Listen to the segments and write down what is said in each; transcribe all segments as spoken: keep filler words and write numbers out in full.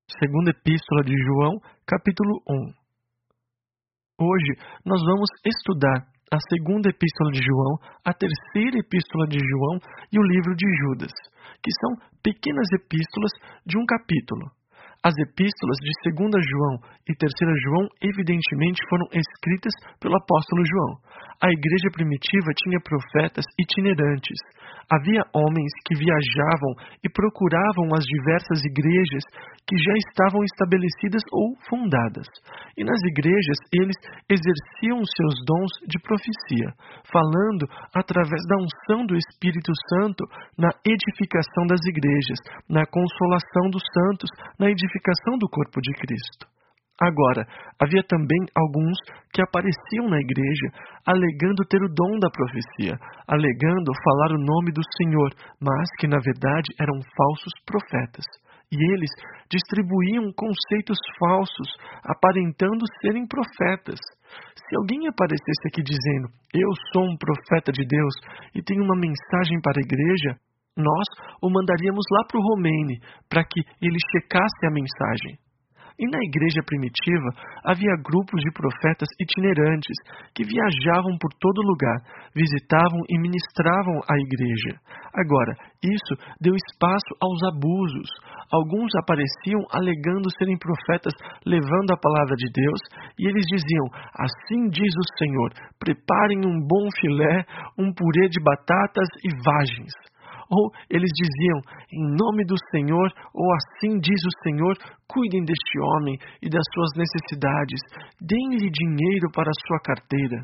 Segunda Epístola de João, capítulo um. Hoje nós vamos estudar a segunda Epístola de João, a terceira Epístola de João e o livro de Judas, que são pequenas epístolas de um capítulo. As epístolas de segunda João e terceira João evidentemente foram escritas pelo apóstolo João. A igreja primitiva tinha profetas itinerantes. Havia homens que viajavam e procuravam as diversas igrejas que já estavam estabelecidas ou fundadas. E nas igrejas eles exerciam seus dons de profecia, falando através da unção do Espírito Santo na edificação das igrejas, na consolação dos santos, na edificação do corpo de Cristo. Agora, havia também alguns que apareciam na igreja alegando ter o dom da profecia, alegando falar o nome do Senhor, mas que na verdade eram falsos profetas. E eles distribuíam conceitos falsos, aparentando serem profetas. Se alguém aparecesse aqui dizendo, eu sou um profeta de Deus e tenho uma mensagem para a igreja, nós o mandaríamos lá para o Romene, para que ele checasse a mensagem. E na igreja primitiva havia grupos de profetas itinerantes que viajavam por todo lugar, visitavam e ministravam a igreja. Agora, isso deu espaço aos abusos. Alguns apareciam alegando serem profetas, levando a palavra de Deus, e eles diziam, assim diz o Senhor, preparem um bom filé, um purê de batatas e vagens. Ou eles diziam, em nome do Senhor, ou assim diz o Senhor, cuidem deste homem e das suas necessidades, deem-lhe dinheiro para a sua carteira.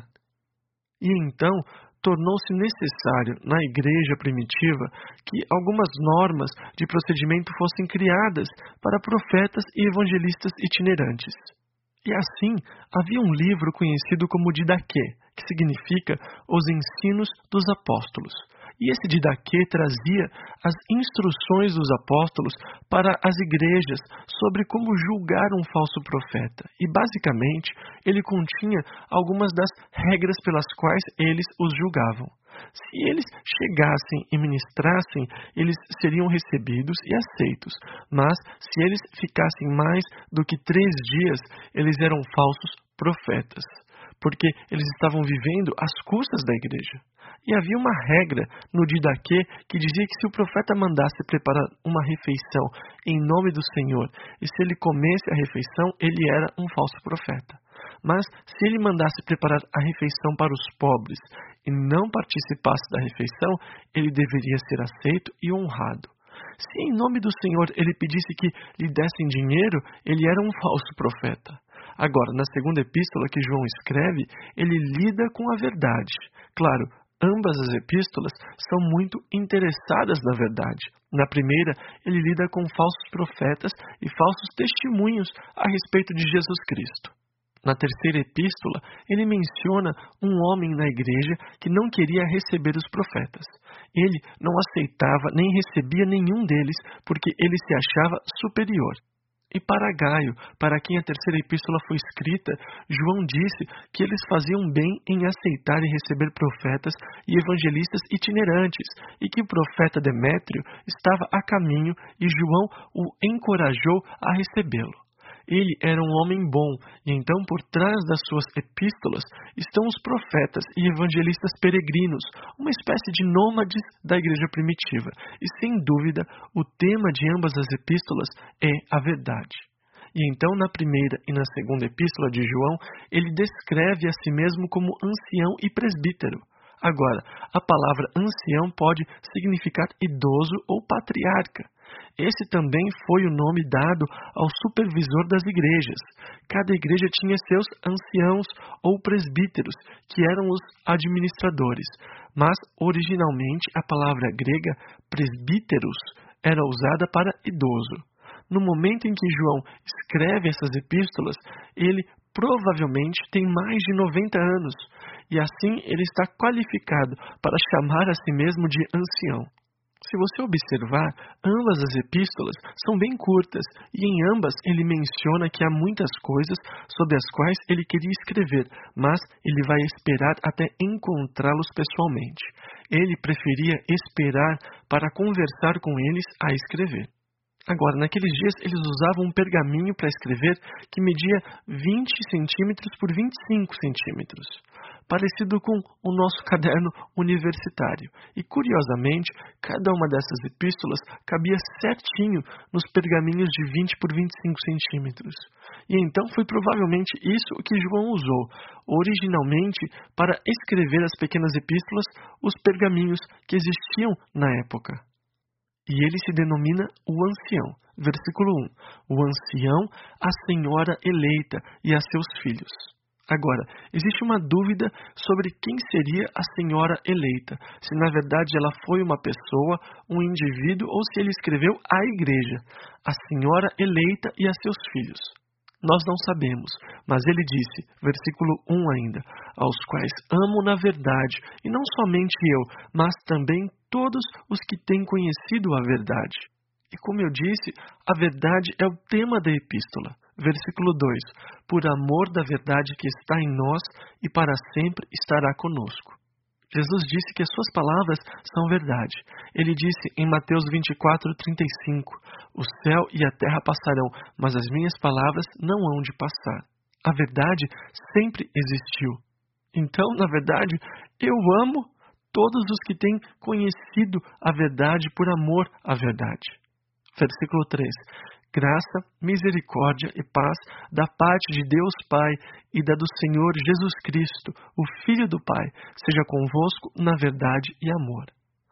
E então, tornou-se necessário, na igreja primitiva, que algumas normas de procedimento fossem criadas para profetas e evangelistas itinerantes. E assim, havia um livro conhecido como Didaquê, que significa os ensinos dos apóstolos. E esse Didaquê trazia as instruções dos apóstolos para as igrejas sobre como julgar um falso profeta. E, basicamente, ele continha algumas das regras pelas quais eles os julgavam. Se eles chegassem e ministrassem, eles seriam recebidos e aceitos. Mas, se eles ficassem mais do que três dias, eles eram falsos profetas, porque eles estavam vivendo às custas da igreja. E havia uma regra no Didaquê que dizia que se o profeta mandasse preparar uma refeição em nome do Senhor, e se ele comesse a refeição, ele era um falso profeta. Mas se ele mandasse preparar a refeição para os pobres e não participasse da refeição, ele deveria ser aceito e honrado. Se em nome do Senhor ele pedisse que lhe dessem dinheiro, ele era um falso profeta. Agora, na segunda epístola que João escreve, ele lida com a verdade. Claro, ambas as epístolas são muito interessadas na verdade. Na primeira, ele lida com falsos profetas e falsos testemunhos a respeito de Jesus Cristo. Na terceira epístola, ele menciona um homem na igreja que não queria receber os profetas. Ele não aceitava nem recebia nenhum deles porque ele se achava superior. E para Gaio, para quem a terceira epístola foi escrita, João disse que eles faziam bem em aceitar e receber profetas e evangelistas itinerantes, e que o profeta Demétrio estava a caminho e João o encorajou a recebê-lo. Ele era um homem bom, e então por trás das suas epístolas estão os profetas e evangelistas peregrinos, uma espécie de nômades da igreja primitiva. E sem dúvida, o tema de ambas as epístolas é a verdade. E então, na primeira e na segunda epístola de João, ele descreve a si mesmo como ancião e presbítero. Agora, a palavra ancião pode significar idoso ou patriarca. Esse também foi o nome dado ao supervisor das igrejas. Cada igreja tinha seus anciãos ou presbíteros, que eram os administradores. Mas, originalmente, a palavra grega presbíteros era usada para idoso. No momento em que João escreve essas epístolas, ele provavelmente tem mais de noventa anos, e assim ele está qualificado para chamar a si mesmo de ancião. Se você observar, ambas as epístolas são bem curtas, e em ambas ele menciona que há muitas coisas sobre as quais ele queria escrever, mas ele vai esperar até encontrá-los pessoalmente. Ele preferia esperar para conversar com eles a escrever. Agora, naqueles dias, eles usavam um pergaminho para escrever que media vinte centímetros por vinte e cinco centímetros, parecido com o nosso caderno universitário. E, curiosamente, cada uma dessas epístolas cabia certinho nos pergaminhos de vinte por vinte e cinco centímetros. E então foi provavelmente isso que João usou, originalmente, para escrever as pequenas epístolas, os pergaminhos que existiam na época. E ele se denomina o ancião. Versículo um. O ancião, a senhora eleita e a seus filhos. Agora, existe uma dúvida sobre quem seria a senhora eleita. Se na verdade ela foi uma pessoa, um indivíduo, ou se ele escreveu a igreja. A senhora eleita e a seus filhos. Nós não sabemos, mas ele disse, versículo um ainda, aos quais amo na verdade, e não somente eu, mas também todos os que têm conhecido a verdade. E como eu disse, a verdade é o tema da epístola. Versículo dois, por amor da verdade que está em nós e para sempre estará conosco. Jesus disse que as suas palavras são verdade. Ele disse em Mateus vinte e quatro, trinta e cinco, o céu e a terra passarão, mas as minhas palavras não hão de passar. A verdade sempre existiu. Então, na verdade, eu amo todos os que têm conhecido a verdade por amor à verdade. Versículo três. Graça, misericórdia e paz da parte de Deus Pai e da do Senhor Jesus Cristo, o Filho do Pai, seja convosco na verdade e amor.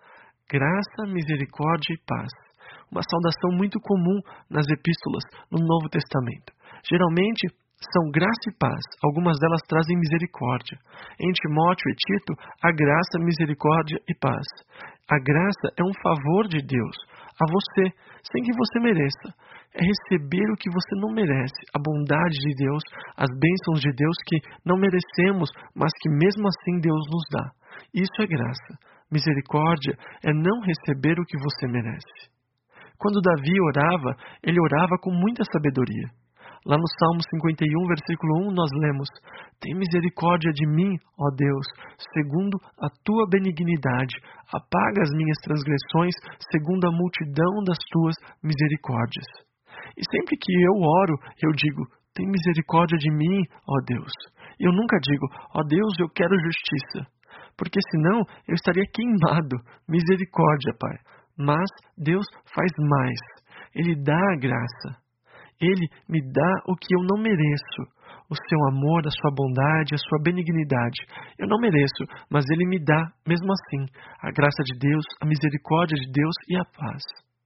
Graça, misericórdia e paz. Uma saudação muito comum nas epístolas no Novo Testamento. Geralmente são graça e paz, algumas delas trazem misericórdia. Em Timóteo e Tito, a graça, misericórdia e paz. A graça é um favor de Deus a você, sem que você mereça. É receber o que você não merece, a bondade de Deus, as bênçãos de Deus que não merecemos, mas que mesmo assim Deus nos dá. Isso é graça. Misericórdia é não receber o que você merece. Quando Davi orava, ele orava com muita sabedoria. Lá no Salmo cinquenta e um, versículo um, nós lemos, tem misericórdia de mim, ó Deus, segundo a tua benignidade, apaga as minhas transgressões, segundo a multidão das tuas misericórdias. E sempre que eu oro, eu digo, tem misericórdia de mim, ó Deus. Eu nunca digo, ó Deus, eu quero justiça, porque senão eu estaria queimado. Misericórdia, Pai. Mas Deus faz mais. Ele dá a graça. Ele me dá o que eu não mereço, o seu amor, a sua bondade, a sua benignidade. Eu não mereço, mas Ele me dá, mesmo assim, a graça de Deus, a misericórdia de Deus e a paz.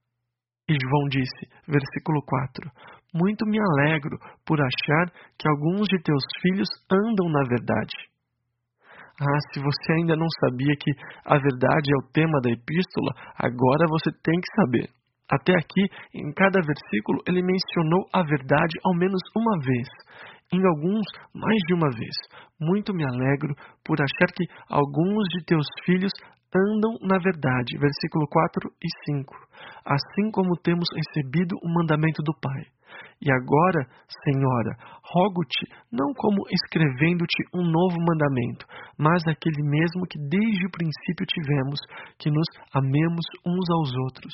E João disse, versículo quatro, muito me alegro por achar que alguns de teus filhos andam na verdade. Ah, se você ainda não sabia que a verdade é o tema da epístola, agora você tem que saber. Até aqui, em cada versículo, ele mencionou a verdade ao menos uma vez. Em alguns, mais de uma vez. Muito me alegro por achar que alguns de teus filhos andam na verdade. Versículo quatro e cinco. Assim como temos recebido o mandamento do Pai. E agora, Senhora, rogo-te, não como escrevendo-te um novo mandamento, mas aquele mesmo que desde o princípio tivemos, que nos amemos uns aos outros.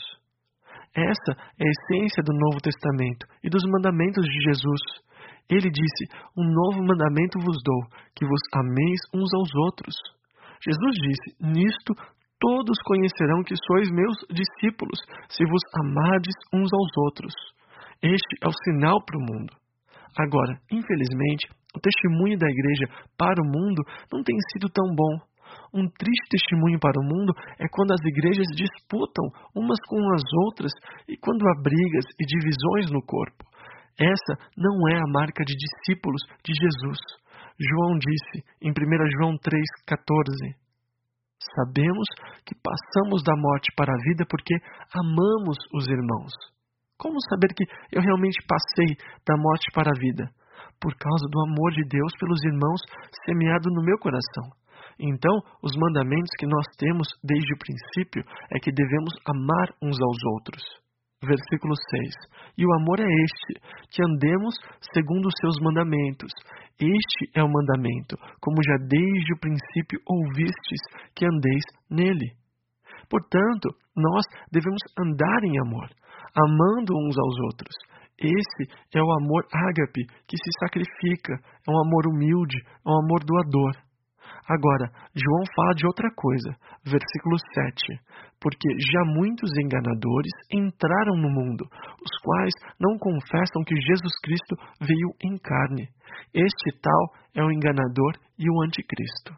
Essa é a essência do Novo Testamento e dos mandamentos de Jesus. Ele disse, um novo mandamento vos dou, que vos ameis uns aos outros. Jesus disse, nisto todos conhecerão que sois meus discípulos, se vos amardes uns aos outros. Este é o sinal para o mundo. Agora, infelizmente, o testemunho da igreja para o mundo não tem sido tão bom. Um triste testemunho para o mundo é quando as igrejas disputam umas com as outras e quando há brigas e divisões no corpo. Essa não é a marca de discípulos de Jesus. João disse em primeira João três, quatorze, sabemos que passamos da morte para a vida porque amamos os irmãos. Como saber que eu realmente passei da morte para a vida? Por causa do amor de Deus pelos irmãos semeado no meu coração. Então, os mandamentos que nós temos desde o princípio é que devemos amar uns aos outros. Versículo seis. E o amor é este, que andemos segundo os seus mandamentos. Este é o mandamento, como já desde o princípio ouvistes, que andeis nele. Portanto, nós devemos andar em amor, amando uns aos outros. Esse é o amor ágape, que se sacrifica, é um amor humilde, é um amor doador. Agora, João fala de outra coisa, versículo sete. Porque já muitos enganadores entraram no mundo, os quais não confessam que Jesus Cristo veio em carne. Este tal é o enganador e o anticristo.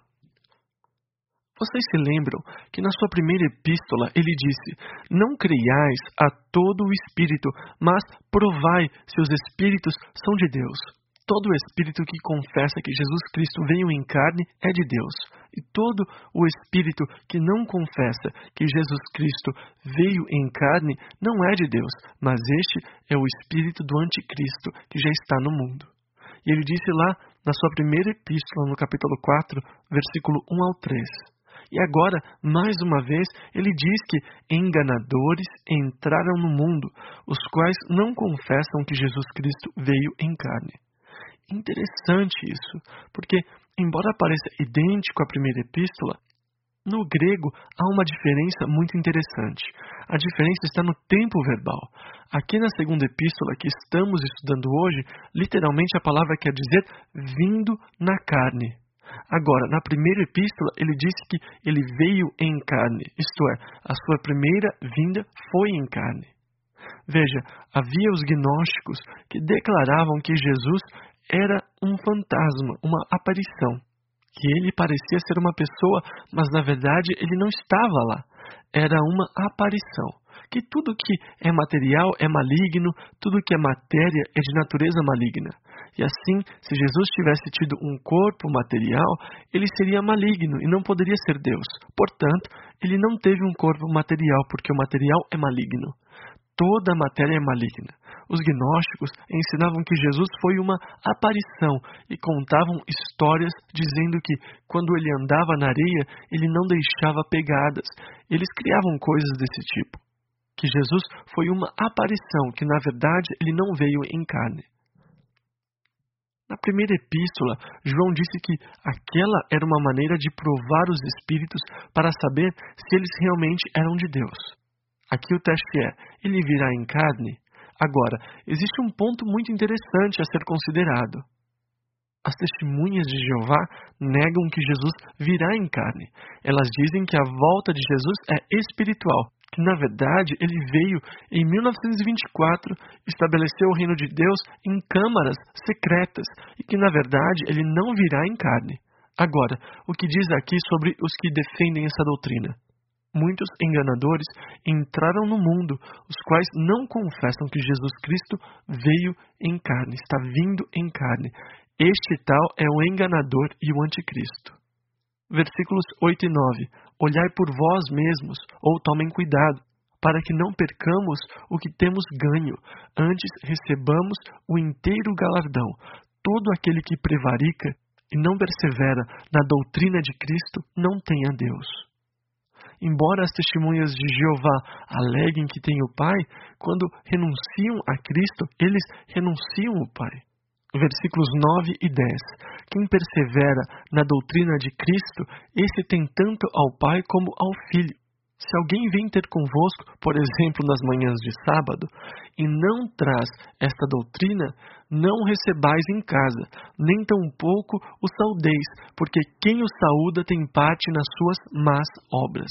Vocês se lembram que na sua primeira epístola ele disse: não creiais a todo o espírito, mas provai se os espíritos são de Deus. Todo espírito que confessa que Jesus Cristo veio em carne é de Deus. E todo o espírito que não confessa que Jesus Cristo veio em carne não é de Deus, mas este é o espírito do anticristo que já está no mundo. E ele disse lá na sua primeira epístola, no capítulo quatro, versículo um ao três. E agora, mais uma vez, ele diz que enganadores entraram no mundo, os quais não confessam que Jesus Cristo veio em carne. Interessante isso, porque, embora pareça idêntico à primeira epístola, no grego há uma diferença muito interessante. A diferença está no tempo verbal. Aqui na segunda epístola que estamos estudando hoje, literalmente a palavra quer dizer vindo na carne. Agora, na primeira epístola, ele disse que ele veio em carne, isto é, a sua primeira vinda foi em carne. Veja, havia os gnósticos que declaravam que Jesus era um fantasma, uma aparição, que ele parecia ser uma pessoa, mas na verdade ele não estava lá. Era uma aparição, que tudo que é material é maligno, tudo que é matéria é de natureza maligna. E assim, se Jesus tivesse tido um corpo material, ele seria maligno e não poderia ser Deus. Portanto, ele não teve um corpo material, porque o material é maligno. Toda a matéria é maligna. Os gnósticos ensinavam que Jesus foi uma aparição e contavam histórias dizendo que, quando ele andava na areia, ele não deixava pegadas. Eles criavam coisas desse tipo. Que Jesus foi uma aparição, que na verdade ele não veio em carne. Na primeira epístola, João disse que aquela era uma maneira de provar os espíritos para saber se eles realmente eram de Deus. Aqui o teste é: ele virá em carne? Agora, existe um ponto muito interessante a ser considerado. As testemunhas de Jeová negam que Jesus virá em carne. Elas dizem que a volta de Jesus é espiritual, que na verdade ele veio em mil novecentos e vinte e quatro, estabeleceu o reino de Deus em câmaras secretas e que na verdade ele não virá em carne. Agora, o que diz aqui sobre os que defendem essa doutrina? Muitos enganadores entraram no mundo, os quais não confessam que Jesus Cristo veio em carne, está vindo em carne. Este tal é o enganador e o anticristo. Versículos oito e nove. Olhai por vós mesmos, ou tomem cuidado, para que não percamos o que temos ganho, antes recebamos o inteiro galardão. Todo aquele que prevarica e não persevera na doutrina de Cristo não tem a Deus. Embora as testemunhas de Jeová aleguem que têm o Pai, quando renunciam a Cristo, eles renunciam o Pai. Versículos nove e dez. Quem persevera na doutrina de Cristo, esse tem tanto ao Pai como ao Filho. Se alguém vem ter convosco, por exemplo, nas manhãs de sábado, e não traz esta doutrina, não recebais em casa, nem tampouco o saudeis, porque quem o saúda tem parte nas suas más obras.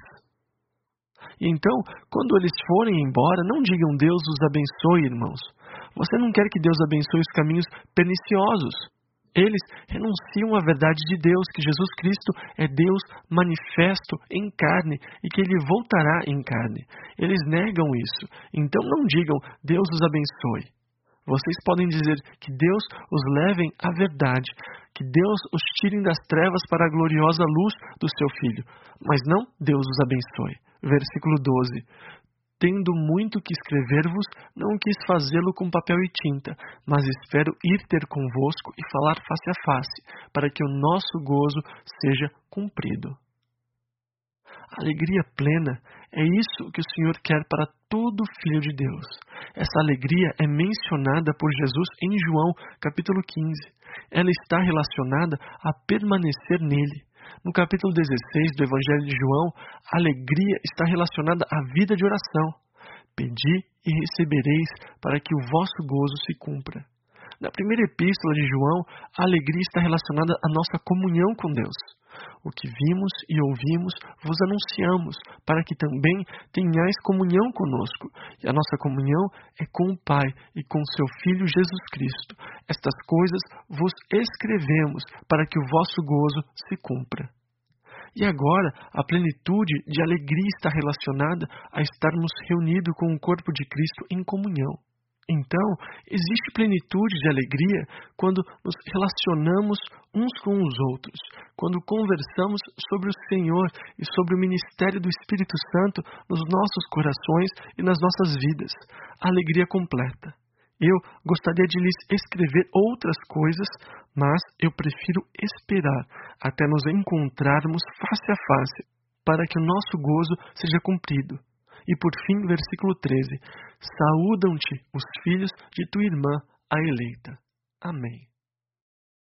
E então, quando eles forem embora, não digam Deus os abençoe, irmãos. Você não quer que Deus abençoe os caminhos perniciosos. Eles renunciam à verdade de Deus, que Jesus Cristo é Deus manifesto em carne e que Ele voltará em carne. Eles negam isso. Então não digam, Deus os abençoe. Vocês podem dizer que Deus os leve à verdade, que Deus os tire das trevas para a gloriosa luz do seu Filho. Mas não Deus os abençoe. Versículo doze. Tendo muito que escrever-vos, não quis fazê-lo com papel e tinta, mas espero ir ter convosco e falar face a face, para que o nosso gozo seja cumprido. A alegria plena é isso que o Senhor quer para todo filho de Deus. Essa alegria é mencionada por Jesus em João, capítulo quinze. Ela está relacionada a permanecer nele. No capítulo dezesseis do Evangelho de João, a alegria está relacionada à vida de oração. Pedi e recebereis, para que o vosso gozo se cumpra. Na primeira epístola de João, a alegria está relacionada à nossa comunhão com Deus. O que vimos e ouvimos vos anunciamos, para que também tenhais comunhão conosco. E a nossa comunhão é com o Pai e com seu Filho Jesus Cristo. Estas coisas vos escrevemos, para que o vosso gozo se cumpra. E agora, a plenitude de alegria está relacionada a estarmos reunidos com o corpo de Cristo em comunhão. Então, existe plenitude de alegria quando nos relacionamos uns com os outros, quando conversamos sobre o Senhor e sobre o ministério do Espírito Santo nos nossos corações e nas nossas vidas. A alegria completa. Eu gostaria de lhes escrever outras coisas, mas eu prefiro esperar até nos encontrarmos face a face, para que o nosso gozo seja cumprido. E por fim, versículo treze, saúdam-te os filhos de tua irmã, a eleita. Amém.